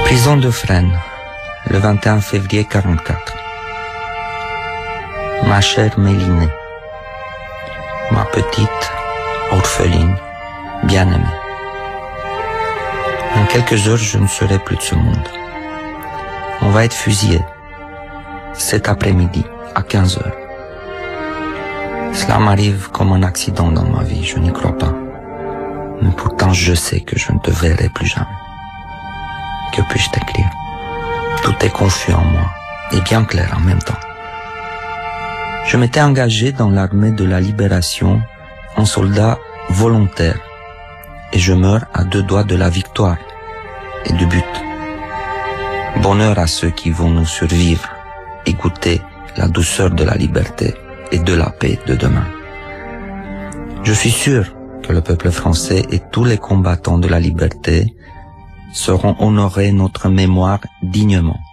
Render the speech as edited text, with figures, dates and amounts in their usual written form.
Prison de Fresnes, le 21 février 44. Ma chère Mélinée, ma petite orpheline bien-aimée. En quelques heures, je ne serai plus de ce monde. On va être fusillé cet après-midi à 15 heures. Cela m'arrive comme un accident dans ma vie, je n'y crois pas. Mais pourtant, je sais que je ne te verrai plus jamais. Que puis-je t'écrire? Tout est confus en moi et bien clair en même temps. Je m'étais engagé dans l'armée de la libération en soldat volontaire et je meurs à 2 doigts de la victoire et du but. Bonheur à ceux qui vont nous survivre et goûter la douceur de la liberté et de la paix de demain. Je suis sûr que le peuple français et tous les combattants de la liberté sauront honorer notre mémoire dignement.